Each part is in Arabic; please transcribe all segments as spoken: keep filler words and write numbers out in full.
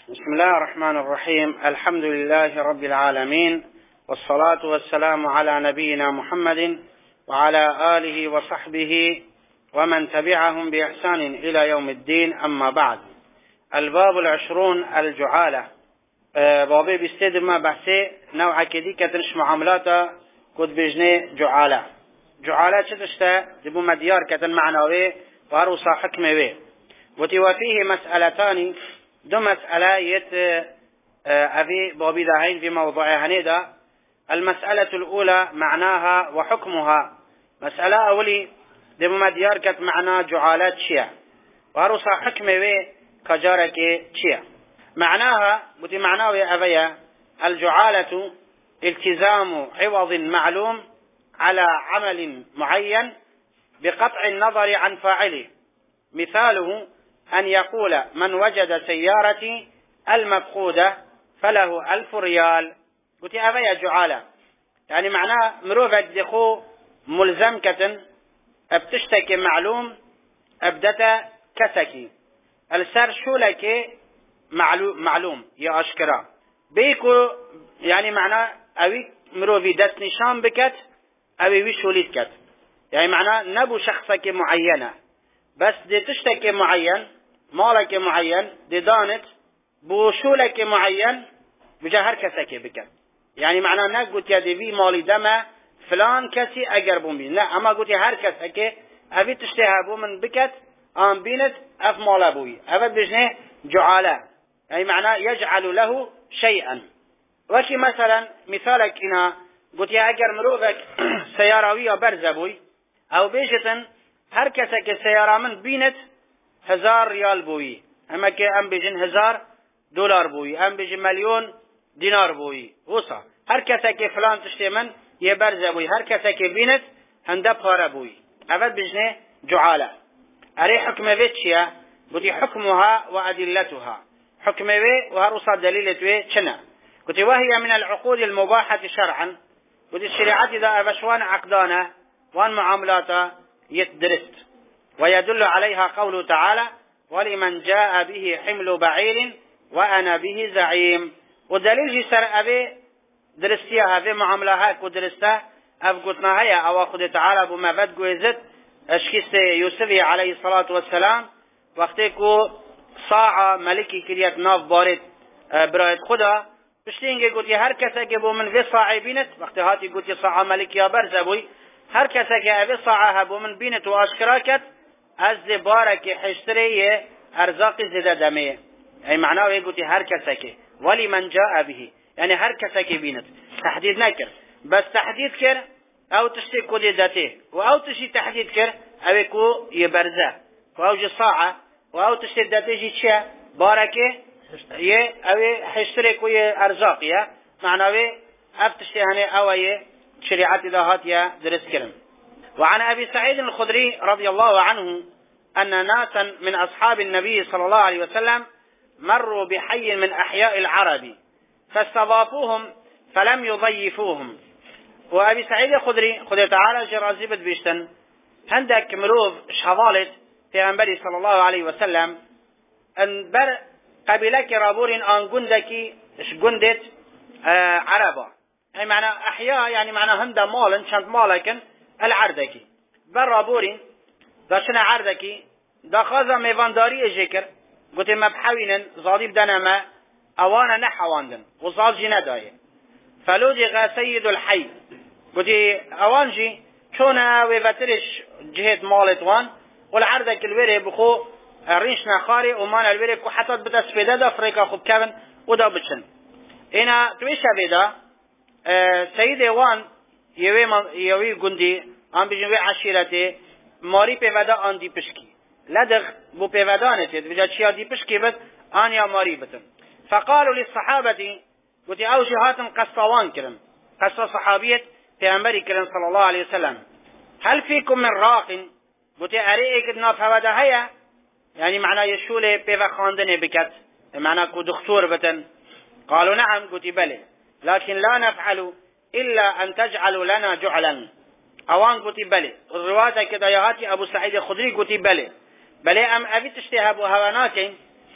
بسم الله الرحمن الرحيم. الحمد لله رب العالمين، والصلاة والسلام على نبينا محمد وعلى آله وصحبه ومن تبعهم بإحسان إلى يوم الدين. أما بعد، الباب العشرون الجعالة. بابي بيستدر ما بحثي نوع كدي كتنش معاملاته كد بجني جعالة. جعالة شتشتا دبو مديار كتن معنوي وهروسا حكمه. وتوافيه مسألتان، دو مسألة يت أبي بابي داهين في موضوع هنيدا. المسألة الأولى معناها وحكمها. مسألة أولي دبو مديار كت معنى جعالات شيا وهروسا حكمه كجارك شيا. معناها بتي معناه أبيا الجعالة التزام عوض معلوم على عمل معين بقطع النظر عن فاعله. مثاله أن يقول من وجد سيارتي المفقودة فله ألف ريال. قلت أبيا جعالة يعني معناه مروفة دخو ملزم كتن ابتشتكي معلوم ابدتا كسكي السر شو لك معلوم معلوم يا أشكرا بيكو يعني معناه أوي مروفي دست نشان بكت أوي ويش وليد كت، يعني معناه نبو شخصك معينة بس دي تشتكي معين مالك معين دي دانت بوشولك معين بجهر كسك بكت. يعني معناه نه قلت يا دي في مالي دمه فلان كسي أقربون بين، لا أما قلت هر كسك أبي تشتهبو من بكت آن بينت أف مال أبوي أبد بجنه جعالة، يعني معناه يجعل له شيئا. وكي مثلا مثالك هنا قلت يا أقر مروفك سياراوية برزبوي أو بيجتن هر كسك سيارة من بينت هزار ريال بوي، اما كي ام بيجن هزار دولار بوي، ام بيجن مليون دينار بوي وصا هر كسك فلان تشتي من يبرز بوي، هر كسك بينت هنده بخار بوي افد بجنه جعالة. اري حكم بيتشيا بدي حكمها وأدلتها. حكم بي وهروصا دليلة بي چنا قلت وهي من العقود المباحة شرعا. قلت الشريعات إذا أبشوان عقدانا وان معاملاتا يتدرست. ويدل عليها قوله تعالى ولمن جاء به حمل بعير وأنا به زعيم. ودليل جسر أبي درستيها في معاملها كدرسته أفقتنا هيا أو أخذ تعالى بما بدقو يزد أشكيس يوسف عليه الصلاة والسلام وقتكو صاع ملكي كريات ناف بارد برايد خدا بشتينجي قلت هر كسا كبو من في صاعي بينت وقت هاتي قلت صاع ملكي يا برزبوي هر كسا كأبي صاعها بو من بينت وأشكراكت از بارك حشتري ارزاق زده دمه. اي معناه يقولي هر كسك ولي من جاء به، يعني هر كسك بينت تحديد نكر بس تحديد كر او تشتي كل ذاته او تشي تحديد كر او يكو يبرزه او جي صاعه او تشتي ذاته جي شيء باركه يه او حشتري كو ارزاق يا معناه اب تشتي هني او يه شريعه ذات يا درس كرم. وعن أبي سعيد الخدري رضي الله عنه أن ناسا من أصحاب النبي صلى الله عليه وسلم مروا بحي من أحياء العرب فاستضافوهم فلم يضيفوهم. وأبي سعيد الخدري خدري تعالى جرازيبت بيشتن هندك مروف شهضالت في أنبري صلى الله عليه وسلم أن بر قبلك رابور أن جندك جندت آه عربا، يعني معنى أحياء يعني معنى هند مالا شنت مالكن العردكي برا بورين داشنا عردكي دا خازا ميوانداري اجيكر قلت ما بحوينن زادي بدنا ما اوانا نحواندن وزاد جي ندايه فلودغ سيد الحي قلت اوانجي چونا ويفترش جهت مالتوان والعردك الوري بخو ريش نخاري ومان الوري كو حتى بدا سفيدا دا فريكا خوب كابن ودا بچن انا تويشا بيدا اه سيد وان یوی من یوی گندی آن بیشتر عشیرتی ماری پیودا آن دی پشکی لدغ بو پیودانه تید بجا چیا دی پشکی بد آن یا ماری بتن. فقالوا للصحابة قلت او جهاتن قصوان کرن قصة صحابية پیامبری کرن صلى الله عليه وسلم هل فيكم من راق قلت ارئي كدنا فودا هيا، يعني معنى يشول پیو خاندن بكت معنى كو دكتور بتن. قالوا نعم قلت بله لكن لا نفعل إلا أن تجعلوا لنا جعلا. أوان قلت بلي الرواية كده يهاتي أبو سعيد الخدري قلت بلي بلي أم أبي تشتهبوا هواناكين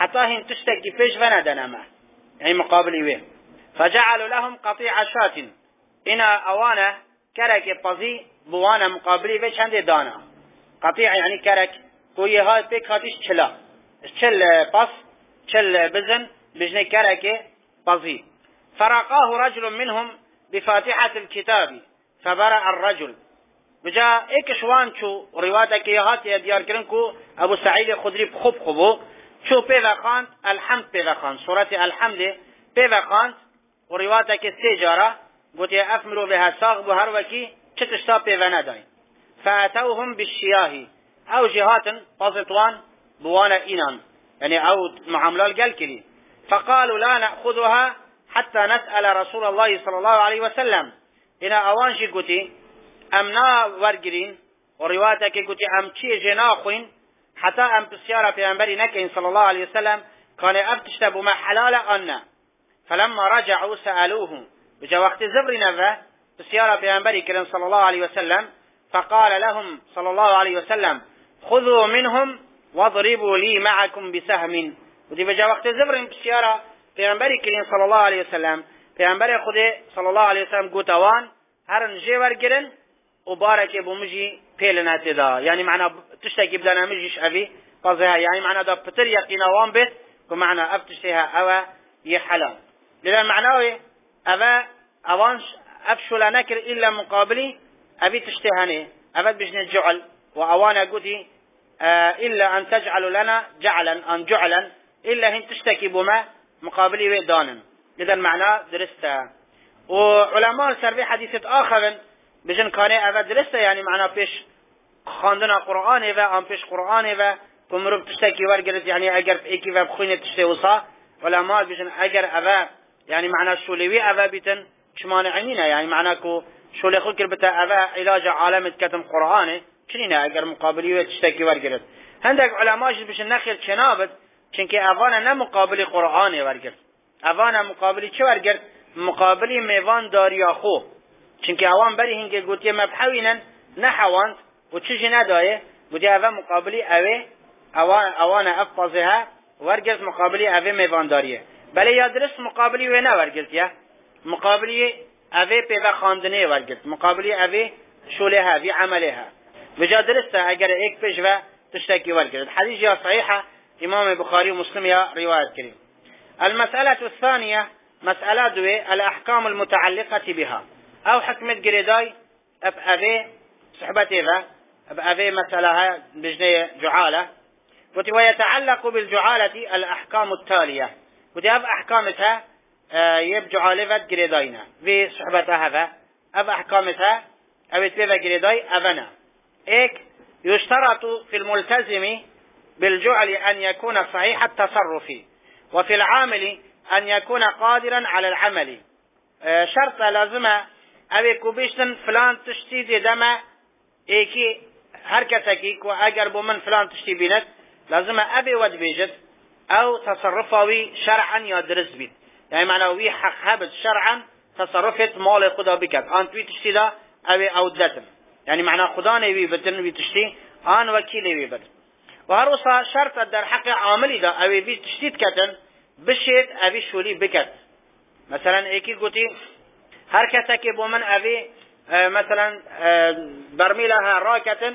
حتى هن تشتكي فيش فندنما يعني مقابل وين. فجعلوا لهم قطيع شاة إنا أوانا كرك بزي بوانا مقابلي فيش عندي دانا. قطيع يعني كرك كوي هاي بيك هاتيش تشلا تشل باس تشل بزن بجني كرك بزي. فرقاه رجل منهم بفاتحة الكتاب فبرأ الرجل. بجا ایک شوان چو روایت که هات دیار کردن کو ابو سعید خدری خوب خوبو چو پیدا خواند الحمد پیدا خواند سورة الحمد پیدا خواند و روایت که سه جاره گوتی افمرو بها ساغ بو هر وکی چتشتا پیدا ندای. فاتوهم بالشیاه او جهات قصتوان بوانا اینان يعني او معاملال قال كلي. فقالوا لا نأخذها حتى نسأل رسول الله صلى الله عليه وسلم. إنا اوانشي قوتي امنا ورگرین و روایت که گوتی ام چی جناخوین حتی ام بسیار پیامبری نکین صلی الله علیه وسلم کان افتشت بما حلال آن. فلما رجعوا سألوه بجا وقت زبری نوه بسیار پیامبری کرن صلی الله علیه وسلم. فقال لهم صلی الله علیه وسلم خذوا منهم واضربوا لي معكم بسهم. ودی بجا وقت زبری بسیار پیامبری کرن صلی الله علیه وسلم پیامبر خود صلی الله علیه وسلم گوتوان هرن جی ورگرن وبارك ابو مجي بيلنا تدا يعني معنا تشتكي بدنا مجيش ابي قصها يعني معنا دا بتر يقينا وان بس ومعنا افتشتها او يحلال لذا معناه ابا اوانش افشل نكر الا مقابلي ابي تشتهني ابد بجن جعل واوانا قوتي آه الا ان تجعلوا لنا جعلا ان جعلا الا هن تشتكي بما مقابلي ويدانا. لذا معناه درسته. وعلماء سربي حديثة اخر بجن کانه اول درسته یعنی معنا پیش خواندن قرآن و آن پیش قرآن و کمرو تشتکی ورگرد یعنی اگر ایکی و بخوینه تشته وصا علماء بجن اگر اول یعنی معنا شولوی اول بیتن شمانعنینه یعنی معنا کو شوله خود کربتا اول علاج عالمت کتم قرآنه چنینه اگر مقابلی و تشتکی ورگرد. هندک علماء بجن نخیر چنابد چنکه اوانا نه مقابلی قرآنه ورگرد اوانا مقابلی چه ورگرد مقابلی میوان داریا خو چونکه اوان بری هنگه گوتی مبحوینن نحواند و چیزی ندایه گوتی اوه مقابلی اوه اوان اوان افضها ورگرد مقابلی اوه میوانداریه بله یا درست مقابلی و نه ورگرد یا مقابلی اوه پیوه خاندنه ورگرد مقابلی اوه شوله ها وی عمله ها وجا درسته اگر ایک پیش و تشتکی ورگرد. حدیث یا صحیحه امام بخاری و مسلم یا روایت کریم. المسألة الثانية مسألة دوه الاحكام المتعلقة بها او حكمة قريداي اب ابي صحبتي ذا اب ابي مسألة بجنية جعالة ويتعلق بالجعالة الاحكام التالية ودي اب احكامتها يب جعالة قريداينا في صحبتها هذا اب احكامتها اب تبا قريداي ابنا ايك يشترط في الملتزم بالجعل ان يكون صحيح التصرف وفي العامل ان يكون قادرا على العمل. شرط لازمه اوی کوبیشتن فلان تشتی دیدمه ایکی هر کسی که اگر بو من فلان تشتی بیند لازمه اوی ود بیجد او تصرفاوی شرعا یا درست بید یعنی معناوی حق هبت شرعا تصرفت مال خدا بکد آن توی تشتی دا اوی او دلتن یعنی معنا خدا نوی بتن وی تشتی آن وکیل وی بد و هر وصا شرط در حق عاملی دا اوی بی تشتید کتن بشید اوی شولی بکد. مثلا ایکی گوتی هر کسی که با من اوی مثلا برمیلها راکتن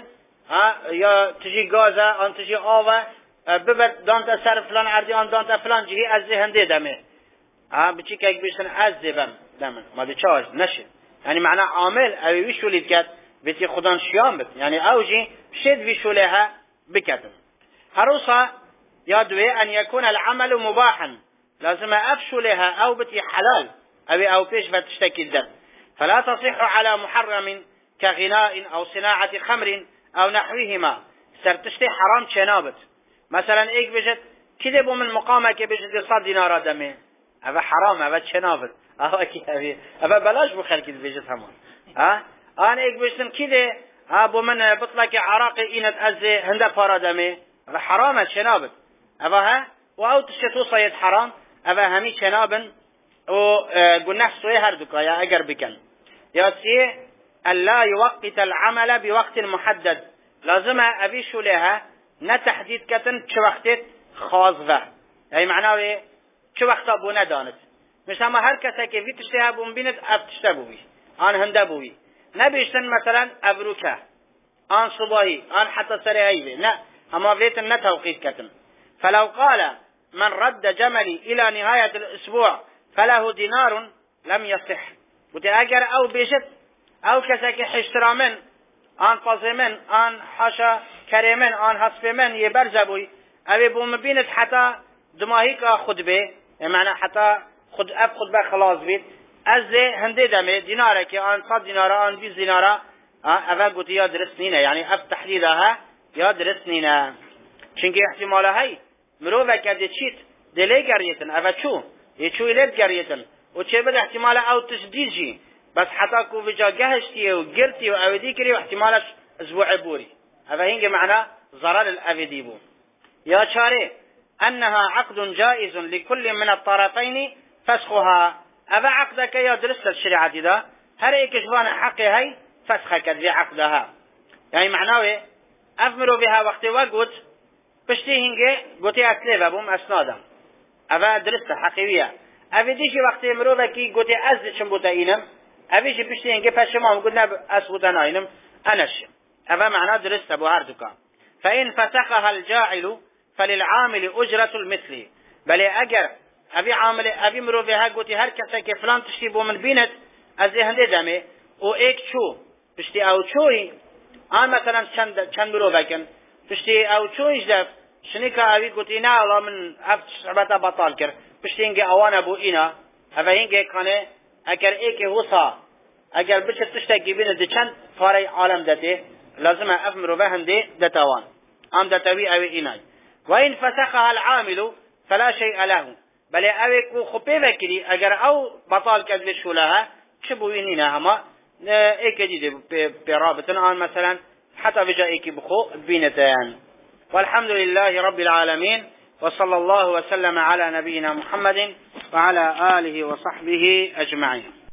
یا تجی گازه آن تجی آوه ببرد دانت سر فلان عردی آن دانت فلان جهی از ذهنده دمه بچی که اگه بیشتن از ذهن دمه ما دی چاج نشد یعنی معنی عامل اوی ویشولید کد بیتی خودان شیان بد یعنی اوجی شد ویشوله ها بکتن. هروسا یادوه ان یکون العمل مباحا لازم افشولها او بتي حلال او او پیش فتشتكي الدم فلا تصح على محرم كغناء او صناعة خمر او نحوهما سرتشتي حرام شنابت مثلا ايك بجد كده بو من مقامه كي بجد صد دينار دمه هذا حرام هذا شنابت اه كي هذا بلاش بخلك بجد همان ها انا ايك بجد كده ابو من بطلق عراقي انت از هنده پارا دمه هذا حرام شنابت هذا ها او تشتو صيد حرام هذا همي شنابن و گناه سوی هر دکایا اگر بکن یا سی الا يوقت العمل بوقت محدد لازم ابي شولها نتحديد كتن چه وقت خاص و ای معناوی چه وقتا بو ندانت مثلا ما هر کسی که وی تشتی ها بون بیند اف تشته بوی آن هنده بوی نبیشتن مثلا ابروکه آن صباحی آن حتی سر عیبه نه اما ویتن نه توقیت کتن فلو قال من رد جملي الى نهاية الاسبوع فله دينار لم يصح بودی اگر او بیشت او کسی که حشترا من آن قاضی من آن حاشا کریمن آن حسب من یه برزبوی اوی بوم بینت حتی دماهی که خطبه معنی حتی خود اب خطبه خلاص بید از هنده دمه دیناره که آن صد دیناره آن بیز دیناره اول گوتی یا درست نینه یعنی اب تحلیلها یا درست نینه چونکه احتماله های مروفه که چیت دلی گریتن اول چو یه چوی لب گریتن و چه بد احتمال او تشدیجی بس حتی کو وجا گهشتی و گرتی و اودی کری و احتمالش اسبوع بوری هذا هنگ معنى ضرر الاودی بو یا چاره انها عقد جائز لكل من الطرفين فسخها اذا عقدك يا درست الشريعه ده هر ایک جوان حق هي فسخ كذ عقدها يعني معناه افمروا بها وقت وقت پشتی هنگه گوتی اصلی و بوم اسنادم اذا درست حقیقیه اودی که وقتی مروه کی گوتی از چم بوده اینم اویش پشتی هنگه پشما گوت نب اس بوده ناینم انش اذا معناه درست بو هر دکان فإن فسخها الجاعل فللعامل أجرة المثل بل اگر ابي عامل ابي مروه ها گوتی هر کسی که فلان تشتی بو من بینت از هنده دمه او ایک چو پشتی او چوی آن مثلا چند چند مروه کن پشتی او چویش دف شنیکا اوی گوتی نه الله من افت شعبتا بطال کر پشتی اینگه اوان بو اینا اوه اینگه کانه اگر ایک حوصا اگر بچه تشتاکی بینه ده چند فاره عالم دته لازمه اف مروه هنده دتوان ام دتوی اوی اینای و این فسخها العامل فلا شيء له بل اوی کو خبه وکری اگر او بطال کرد شولها چه بوینینه هما ایک دیده برابطن آن مثلا حتى بجائك بخو بينتان والحمد لله رب العالمين وصلى الله وسلم على نبينا محمد وعلى آله وصحبه أجمعين.